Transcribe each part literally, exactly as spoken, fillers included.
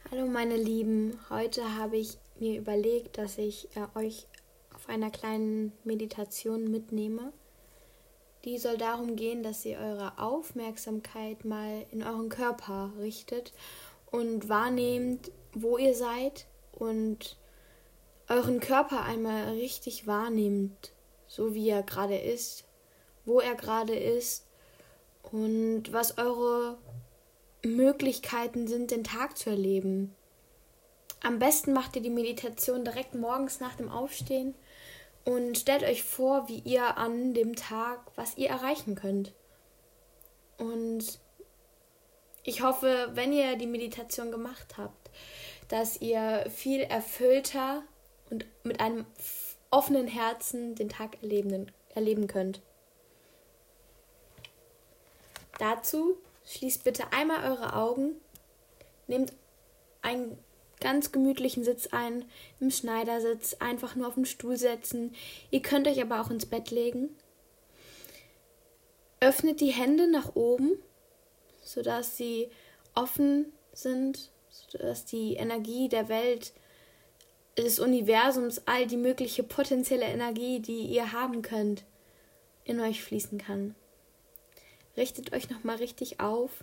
Hallo meine Lieben, heute habe ich mir überlegt, dass ich äh, euch auf einer kleinen Meditation mitnehme. Die soll darum gehen, dass ihr eure Aufmerksamkeit mal in euren Körper richtet und wahrnehmt, wo ihr seid und euren Körper einmal richtig wahrnehmt, so wie er gerade ist, wo er gerade ist und was eure Möglichkeiten sind, den Tag zu erleben. Am besten macht ihr die Meditation direkt morgens nach dem Aufstehen und stellt euch vor, wie ihr an dem Tag, was ihr erreichen könnt. Und ich hoffe, wenn ihr die Meditation gemacht habt, dass ihr viel erfüllter und mit einem offenen Herzen den Tag erleben, erleben könnt. Dazu schließt bitte einmal eure Augen, nehmt einen ganz gemütlichen Sitz ein, im Schneidersitz, einfach nur auf den Stuhl setzen. Ihr könnt euch aber auch ins Bett legen. Öffnet die Hände nach oben, sodass sie offen sind, sodass die Energie der Welt, des Universums, all die mögliche potenzielle Energie, die ihr haben könnt, in euch fließen kann. Richtet euch nochmal richtig auf.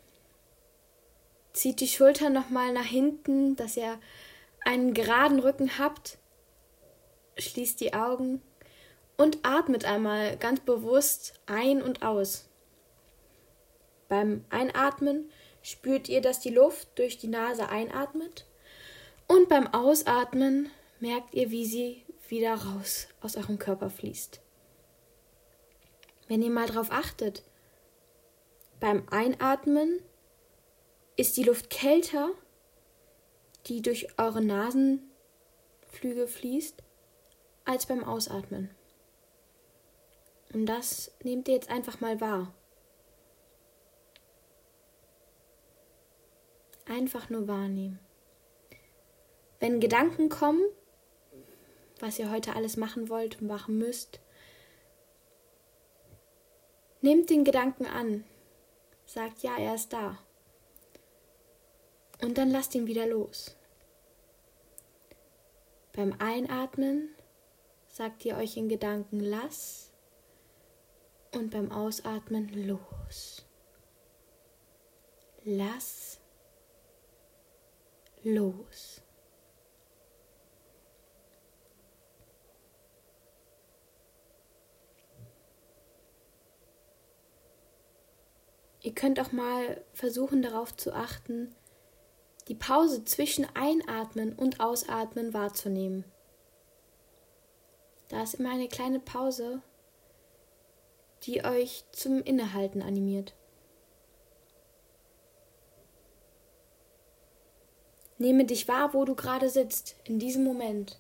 Zieht die Schultern nochmal nach hinten, dass ihr einen geraden Rücken habt. Schließt die Augen und atmet einmal ganz bewusst ein und aus. Beim Einatmen spürt ihr, dass die Luft durch die Nase einatmet und beim Ausatmen merkt ihr, wie sie wieder raus aus eurem Körper fließt. Wenn ihr mal drauf achtet, beim Einatmen ist die Luft kälter, die durch eure Nasenflügel fließt, als beim Ausatmen. Und das nehmt ihr jetzt einfach mal wahr. Einfach nur wahrnehmen. Wenn Gedanken kommen, was ihr heute alles machen wollt und machen müsst, nehmt den Gedanken an. Sagt, ja, er ist da. Und dann lasst ihn wieder los. Beim Einatmen sagt ihr euch in Gedanken lass und beim Ausatmen los. Lass, los. Ihr könnt auch mal versuchen, darauf zu achten, die Pause zwischen Einatmen und Ausatmen wahrzunehmen. Da ist immer eine kleine Pause, die euch zum Innehalten animiert. Nehme dich wahr, wo du gerade sitzt, in diesem Moment.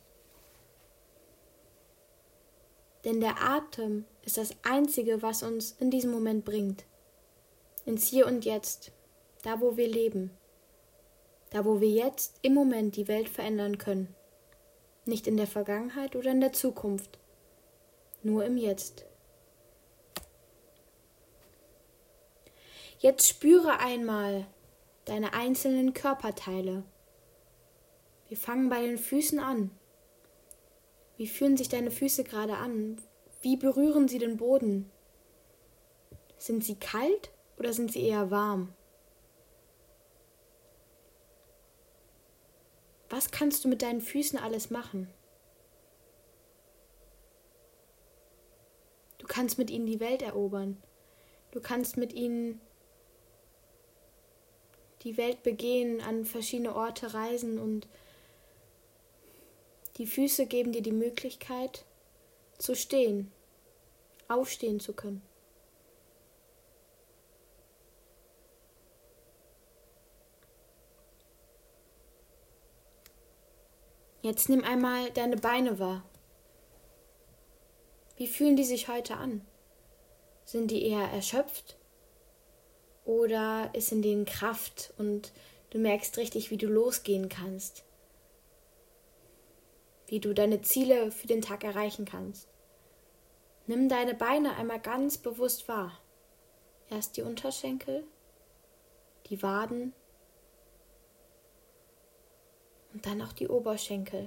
Denn der Atem ist das Einzige, was uns in diesem Moment bringt. Ins Hier und Jetzt, da wo wir leben. Da, wo wir jetzt im Moment die Welt verändern können. Nicht in der Vergangenheit oder in der Zukunft. Nur im Jetzt. Jetzt spüre einmal deine einzelnen Körperteile. Wir fangen bei den Füßen an. Wie fühlen sich deine Füße gerade an? Wie berühren sie den Boden? Sind sie kalt oder sind sie eher warm? Was kannst du mit deinen Füßen alles machen? Du kannst mit ihnen die Welt erobern. Du kannst mit ihnen die Welt begehen, an verschiedene Orte reisen und die Füße geben dir die Möglichkeit, zu stehen, aufstehen zu können. Jetzt nimm einmal deine Beine wahr. Wie fühlen die sich heute an? Sind die eher erschöpft? Oder ist in denen Kraft und du merkst richtig, wie du losgehen kannst? Wie du deine Ziele für den Tag erreichen kannst? Nimm deine Beine einmal ganz bewusst wahr. Erst die Unterschenkel, die Waden, und dann auch die Oberschenkel.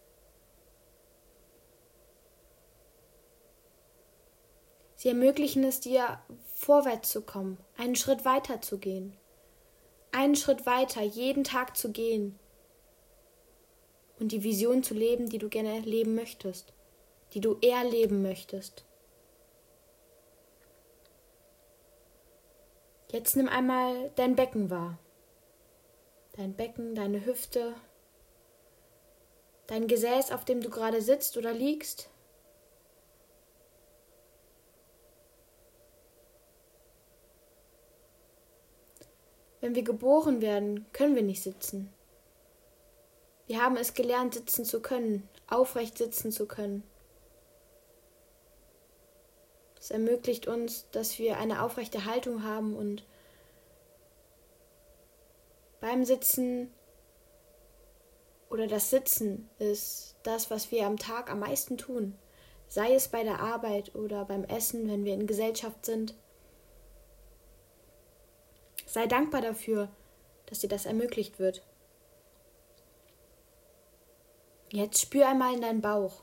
Sie ermöglichen es dir, vorwärts zu kommen, einen Schritt weiter zu gehen, einen Schritt weiter jeden Tag zu gehen und die Vision zu leben, die du gerne leben möchtest, die du erleben möchtest. Jetzt nimm einmal dein Becken wahr. Dein Becken, deine Hüfte, dein Gesäß, auf dem du gerade sitzt oder liegst. Wenn wir geboren werden, können wir nicht sitzen. Wir haben es gelernt, sitzen zu können, aufrecht sitzen zu können. Es ermöglicht uns, dass wir eine aufrechte Haltung haben und beim Sitzen oder das Sitzen ist das, was wir am Tag am meisten tun. Sei es bei der Arbeit oder beim Essen, wenn wir in Gesellschaft sind. Sei dankbar dafür, dass dir das ermöglicht wird. Jetzt spür einmal in deinen Bauch.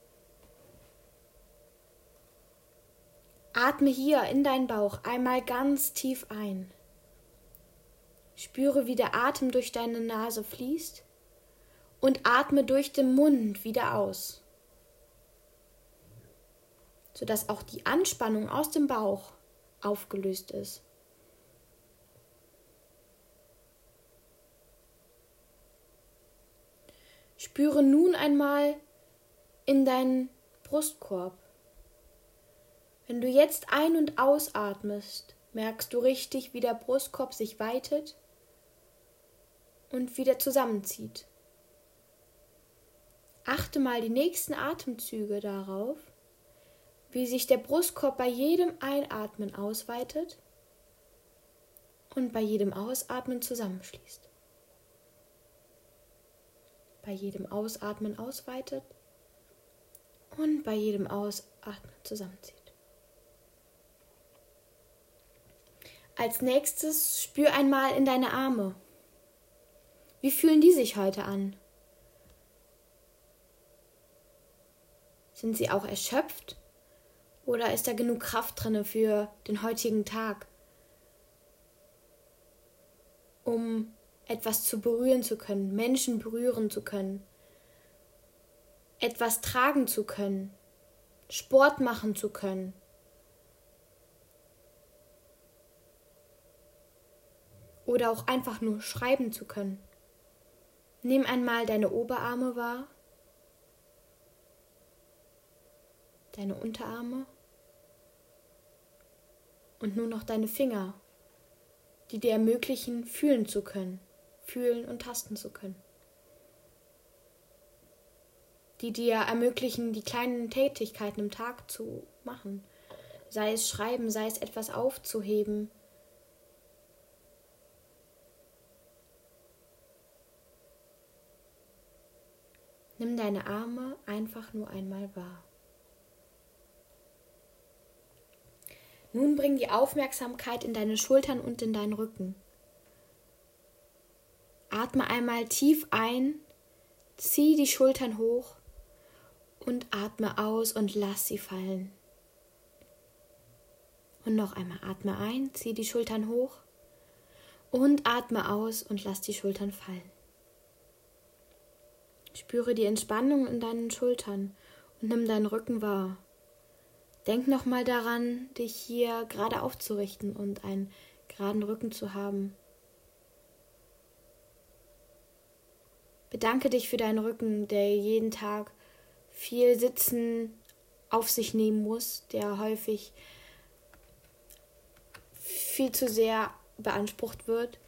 Atme hier in deinen Bauch einmal ganz tief ein. Spüre, wie der Atem durch deine Nase fließt und atme durch den Mund wieder aus, sodass auch die Anspannung aus dem Bauch aufgelöst ist. Spüre nun einmal in deinen Brustkorb. Wenn du jetzt ein- und ausatmest, merkst du richtig, wie der Brustkorb sich weitet und wieder zusammenzieht. Achte mal die nächsten Atemzüge darauf, wie sich der Brustkorb bei jedem Einatmen ausweitet und bei jedem Ausatmen zusammenschließt. Bei jedem Ausatmen ausweitet und bei jedem Ausatmen zusammenzieht. Als nächstes spür einmal in deine Arme. Wie fühlen die sich heute an? Sind sie auch erschöpft? Oder ist da genug Kraft drin für den heutigen Tag, um etwas zu berühren zu können, Menschen berühren zu können, etwas tragen zu können, Sport machen zu können? Oder auch einfach nur schreiben zu können. Nimm einmal deine Oberarme wahr, deine Unterarme und nun noch deine Finger, die dir ermöglichen, fühlen zu können, fühlen und tasten zu können. Die dir ermöglichen, die kleinen Tätigkeiten im Tag zu machen. Sei es schreiben, sei es etwas aufzuheben. Nimm deine Arme einfach nur einmal wahr. Nun bring die Aufmerksamkeit in deine Schultern und in deinen Rücken. Atme einmal tief ein, zieh die Schultern hoch und atme aus und lass sie fallen. Und noch einmal atme ein, zieh die Schultern hoch und atme aus und lass die Schultern fallen. Spüre die Entspannung in deinen Schultern und nimm deinen Rücken wahr. Denk nochmal daran, dich hier gerade aufzurichten und einen geraden Rücken zu haben. Bedanke dich für deinen Rücken, der jeden Tag viel Sitzen auf sich nehmen muss, der häufig viel zu sehr beansprucht wird.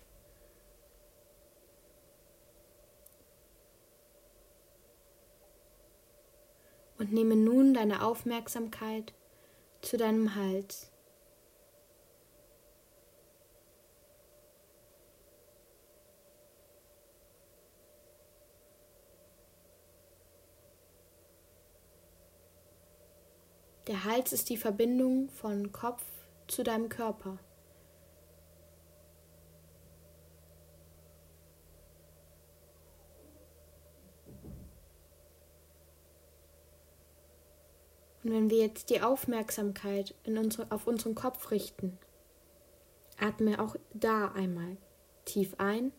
Und nehme nun deine Aufmerksamkeit zu deinem Hals. Der Hals ist die Verbindung von Kopf zu deinem Körper. Und wenn wir jetzt die Aufmerksamkeit in unsere, auf unseren Kopf richten, atme auch da einmal tief ein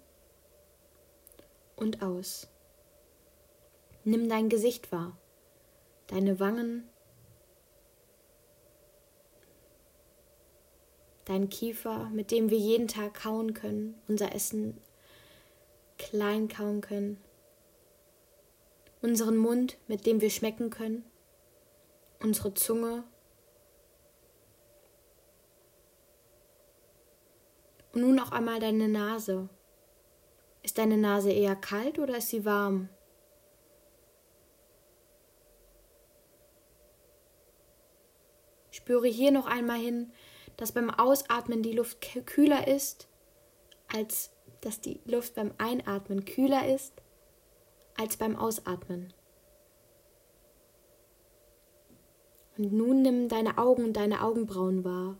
und aus. Nimm dein Gesicht wahr, deine Wangen, dein Kiefer, mit dem wir jeden Tag kauen können, unser Essen klein kauen können, unseren Mund, mit dem wir schmecken können, unsere Zunge und nun auch einmal deine Nase. Ist deine Nase eher kalt oder ist sie warm? Spüre hier noch einmal hin, dass beim Ausatmen die Luft kühler ist, als dass die Luft beim Einatmen kühler ist, als beim Ausatmen. Und nun nimm deine Augen und deine Augenbrauen wahr,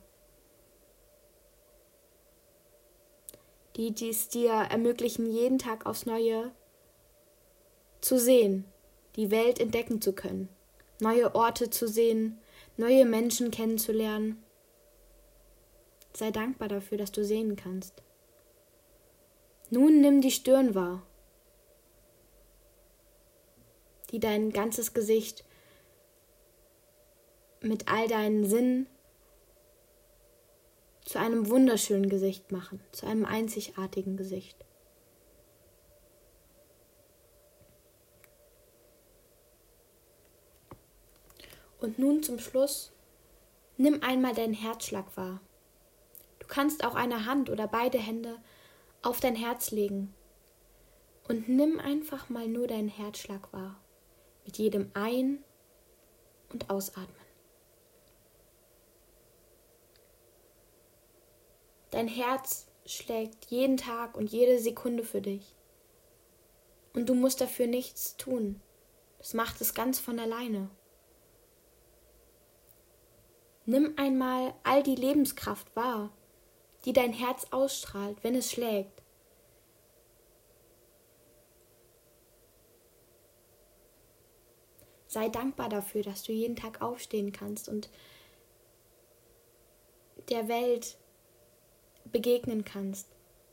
die dies dir ermöglichen, jeden Tag aufs Neue zu sehen, die Welt entdecken zu können, neue Orte zu sehen, neue Menschen kennenzulernen. Sei dankbar dafür, dass du sehen kannst. Nun nimm die Stirn wahr, die dein ganzes Gesicht mit all deinen Sinnen zu einem wunderschönen Gesicht machen, zu einem einzigartigen Gesicht. Und nun zum Schluss, nimm einmal deinen Herzschlag wahr. Du kannst auch eine Hand oder beide Hände auf dein Herz legen und nimm einfach mal nur deinen Herzschlag wahr, mit jedem Ein- und Ausatmen. Dein Herz schlägt jeden Tag und jede Sekunde für dich. Und du musst dafür nichts tun. Das macht es ganz von alleine. Nimm einmal all die Lebenskraft wahr, die dein Herz ausstrahlt, wenn es schlägt. Sei dankbar dafür, dass du jeden Tag aufstehen kannst und der Welt begegnen kannst.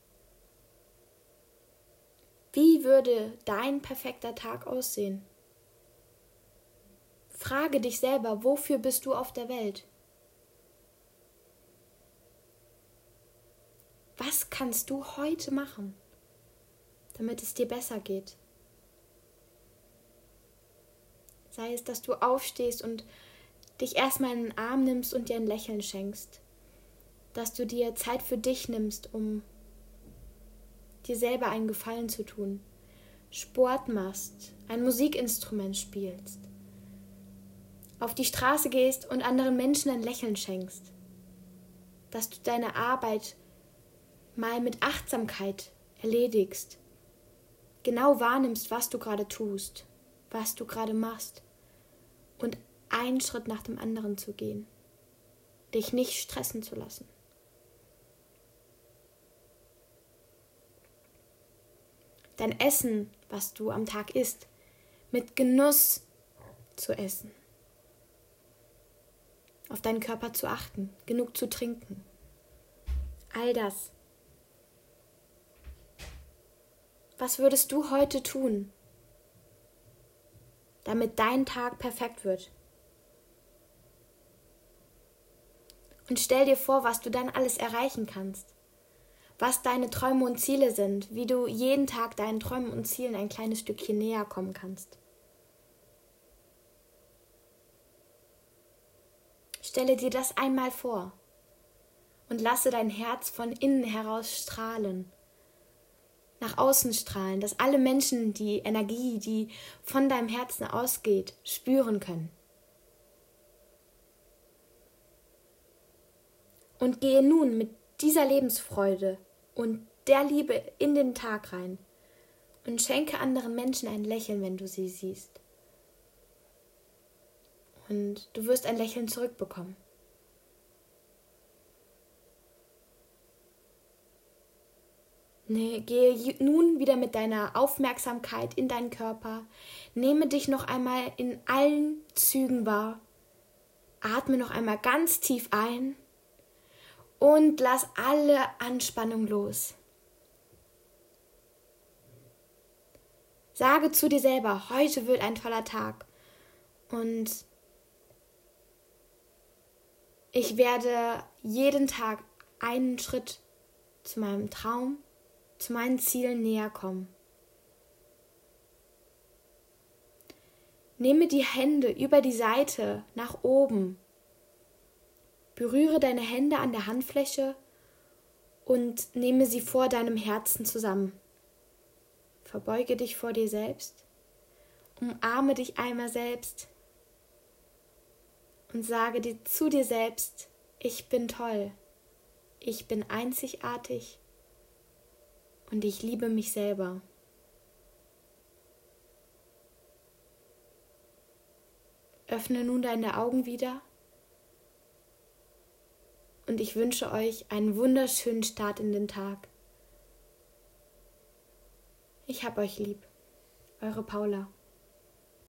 Wie würde dein perfekter Tag aussehen? Frage dich selber, wofür bist du auf der Welt? Was kannst du heute machen, damit es dir besser geht? Sei es, dass du aufstehst und dich erstmal in den Arm nimmst und dir ein Lächeln schenkst. Dass du dir Zeit für dich nimmst, um dir selber einen Gefallen zu tun. Sport machst, ein Musikinstrument spielst. Auf die Straße gehst und anderen Menschen ein Lächeln schenkst. Dass du deine Arbeit mal mit Achtsamkeit erledigst. Genau wahrnimmst, was du gerade tust, was du gerade machst. Und einen Schritt nach dem anderen zu gehen. Dich nicht stressen zu lassen. Dein Essen, was du am Tag isst, mit Genuss zu essen. Auf deinen Körper zu achten, genug zu trinken. All das. Was würdest du heute tun, damit dein Tag perfekt wird? Und stell dir vor, was du dann alles erreichen kannst. Was deine Träume und Ziele sind, wie du jeden Tag deinen Träumen und Zielen ein kleines Stückchen näher kommen kannst. Stelle dir das einmal vor und lasse dein Herz von innen heraus strahlen, nach außen strahlen, dass alle Menschen die Energie, die von deinem Herzen ausgeht, spüren können. Und gehe nun mit dieser Lebensfreude und der Liebe in den Tag rein und schenke anderen Menschen ein Lächeln, wenn du sie siehst. Und du wirst ein Lächeln zurückbekommen. Ne, gehe nun wieder mit deiner Aufmerksamkeit in deinen Körper. Nehme dich noch einmal in allen Zügen wahr. Atme noch einmal ganz tief ein und lass alle Anspannung los. Sage zu dir selber, heute wird ein toller Tag und ich werde jeden Tag einen Schritt zu meinem Traum, zu meinen Zielen näher kommen. Nehme die Hände über die Seite nach oben. Berühre deine Hände an der Handfläche und nehme sie vor deinem Herzen zusammen. Verbeuge dich vor dir selbst, umarme dich einmal selbst und sage dir zu dir selbst, ich bin toll, ich bin einzigartig und ich liebe mich selber. Öffne nun deine Augen wieder und ich wünsche euch einen wunderschönen Start in den Tag. Ich hab euch lieb. Eure Paula.